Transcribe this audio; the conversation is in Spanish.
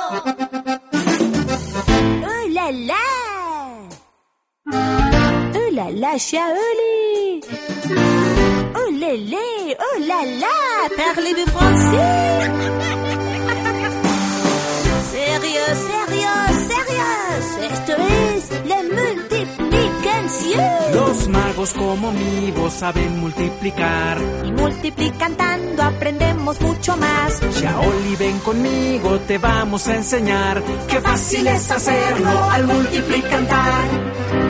Oh là là! Oh là là, Shaoli! Oh lélé! Oh là là! Parlez-vous français? Sérieux, sérieux, sérieux! Esto es la multiplicación. Los magos como mi voz saben multiplicar. Y multiplicando aprendemos mucho más. Shaoli, ven conmigo, te vamos a enseñar. Qué fácil es hacerlo al multiplicar.